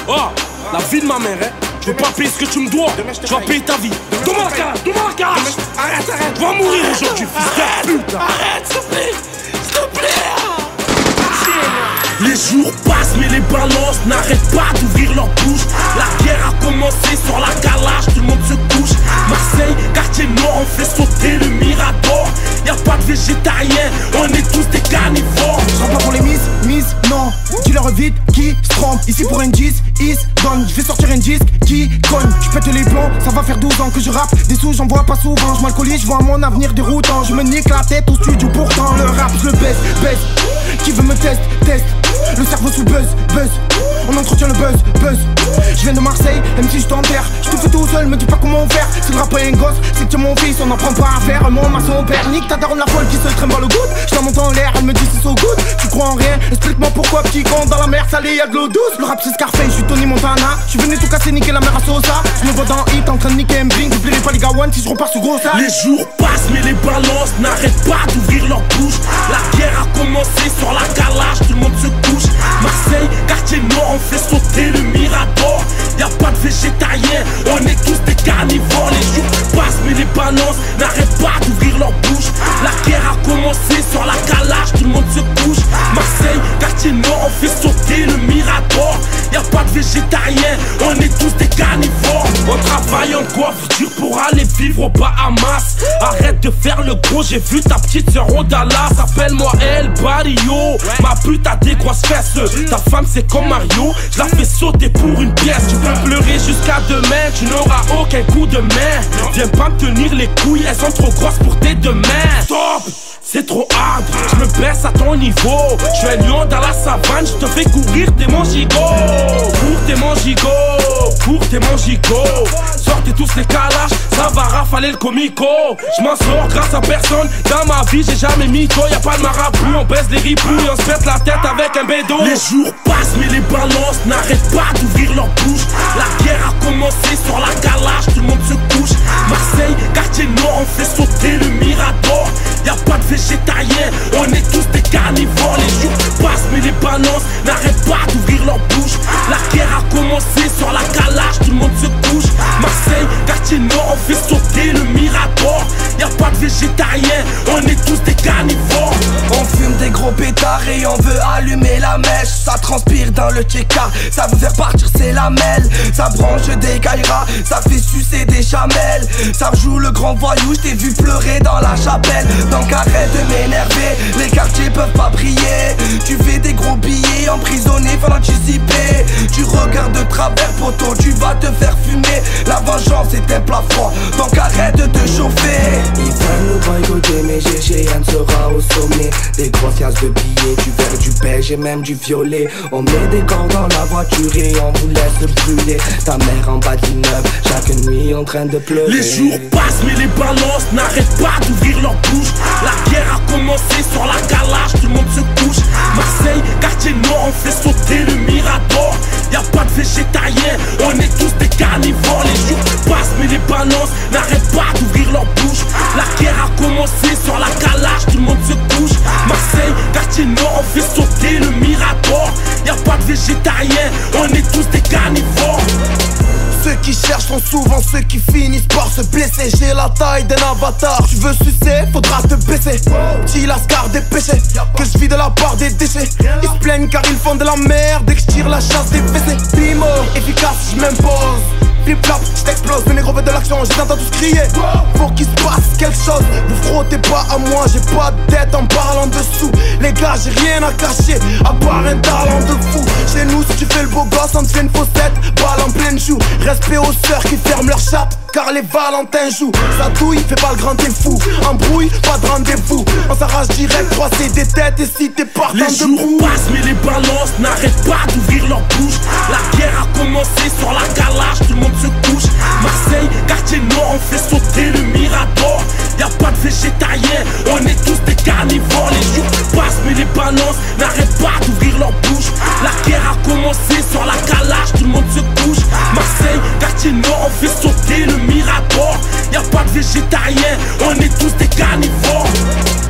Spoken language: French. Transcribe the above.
Oh, la vie de ma mère, hein. Je veux pas payer ce que tu me dois. Tu vas payer ta vie. Donne-moi la carache, donne-moi la carache. Arrête. Tu vas mourir aujourd'hui, fils de pute. Arrête, s'il te plaît. S'il te plaît. Les jours passent mais les balances n'arrêtent pas d'ouvrir leur bouche. La guerre a commencé sur la calage, tout le monde se couche. Marseille, quartier nord, on fait sauter le Mirador. Y'a pas de végétariens, on est tous des carnivores. Je rentre pas pour les miss, non. Dis-leur vite qui se trompe. Ici pour un 10, is done. Je vais sortir un disque qui cogne. Je pète les plombs, ça va faire 12 ans que je rappe. Des sous j'en vois pas souvent, je m'alcoolise, je vois mon avenir déroutant. Je me nique la tête au studio, pourtant le rap je le baisse. Qui veut me test. Le cerveau sous buzz. On entretient le buzz. Je viens de Marseille, même si je t'enterre. Je te fais tout seul, me dis pas comment faire. Si le rap est un gosse, c'est que tu es mon fils, on n'apprend pas à faire. Mon maçon père, nique ta daronne la folle qui se traîne dans le goutte. Je la monte en l'air, elle me dit c'est so good. Tu crois en rien, explique-moi pourquoi petit con dans la mer salée y'a de l'eau douce. Le rap c'est Scarface, je suis Tony Montana. Je suis venu tout casser, niquer la mer à Sosa. Je me vois dans Hit en train de niquer un bling. J'oublierai pas les gars one si je repars sur gros ça. Les jours passent mais les balances n'arrêtent pas d'ouvrir leur bouche. La guerre a commencé sur la calage, tout le monde se couche. Marseille, quartier nord, on fait sauter le Mirador. Y'a pas de végétariens, on est tous des carnivores. Les jours passent mais les balances n'arrêtent pas d'ouvrir leur bouche. La guerre a commencé sur la calage, tout le monde se couche. Marseille, quartier nord, on fait sauter le Mirador. Y'a pas de végétariens, on est tous des carnivores. On travaille en coiffe dur pour aller vivre aux Bahamas. Arrête de faire le gros, j'ai vu ta petite sœur au Dallas. Appelle-moi El Barrio, ma pute a des grosses fesses. Ta femme c'est comme Mario, je la fais sauter pour une pièce. Tu peux pleurer jusqu'à demain, tu n'auras aucun coup de main. Viens pas me tenir les couilles, elles sont trop grosses pour tes deux mains. Stop, c'est trop hard, je me baisse à ton niveau. Je suis un lion dans la savane, je te fais courir, t'es mon gigot. Cours, t'es mon gigot. Sortez tous les calages, ça va rafaler le comico. Je m'en sors grâce à personne, dans ma vie j'ai jamais mytho. Y'a pas de marabout, on baisse les ripouilles, on se pète la tête avec un bédo. Les jours passent mais les balances n'arrêtent pas d'ouvrir leur bouche. La guerre a commencé sur la calage, tout le monde se couche. Marseille, quartier nord, on fait sauter le Mirador. Y'a pas de végétariens, on est tous des carnivores. Les jours passent mais les balances n'arrêtent pas d'ouvrir leur bouche. La guerre a commencé sur la calage, tout le monde se couche. Marseille, quartier nord, on fait sauter le Mirador. Y'a pas de végétariens, on est tous des carnivores. On fume des gros pétards et on veut allumer la mèche. Ça transpire dans le tchéka, ça veut faire partir ses lamelles. Ça branche des caïras, ça fait sucer des chamelles. Ça joue le grand voyou, je t'ai vu pleurer dans la chapelle. Donc arrête de m'énerver, les quartiers peuvent pas briller. Tu fais des gros billets, emprisonné, faut l'anticiper. Tu regardes de travers poteau, tu vas te faire fumer. La vengeance est un plat froid, donc arrête de te chauffer. Ils veulent nous boycotter mais GGN sera au sommet. Des grosses fiasses de billets, du vert, du beige et même du violet. On met des corps dans la voiture et on vous laisse brûler. Ta mère en bas d'immeuble, chaque nuit en train de pleurer. Les jours passent mais les balances n'arrêtent pas d'ouvrir leur bouche. La guerre a commencé sur la calage, tout le monde se couche. Marseille, quartier nord, on fait sauter le Mirador. Y'a pas de végétariens, on est tous des carnivores. Les jours passent mais les balances n'arrêtent pas d'ouvrir leur bouche. La guerre a commencé sur la calage, tout le monde se couche. Marseille, quartier nord, on fait sauter le Mirador. Y'a pas de végétariens, on est tous des carnivores. Ceux qui cherchent sont souvent ceux qui finissent par se blesser. J'ai la taille d'un avatar, tu veux sucer, faudra te baisser. Petit lascar des péchés, que je vis de la part des déchets. Ils se plaignent car ils font de la merde dès que je tire la chasse des fessées. Bimo, efficace, je m'impose. Flip-flop, j't'explose, mes négros veulent de l'action, j'entends tous crier. Faut qu'il se passe quelque chose, vous frottez pas à moi, j'ai pas de tête en parlant dessous. Les gars, j'ai rien à cacher, à part un talent de fou. Chez nous, si tu fais le beau gosse, on te fait une faussette, balle en pleine joue. Respect aux sœurs qui ferment leur chatte, car les Valentins jouent. Ça douille, fais pas le grand t'es fou. Embrouille, pas de rendez-vous. On s'arrache direct, croiser des têtes, et si t'es partant les jours passent mais les balances n'arrêtent pas d'ouvrir leur bouche. La guerre a commencé sur la calage, tout le monde se couche. Marseille, quartier nord, on fait sauter le Mirador. Y'a pas de végétariens, on est tous des carnivores. Les jours passent mais les balances n'arrêtent pas d'ouvrir leur bouche. La guerre a commencé sur la calage, tout le monde se couche. Marseille, quartier nord, on fait sauter le Mirador. Y'a pas de végétariens, on est tous des carnivores.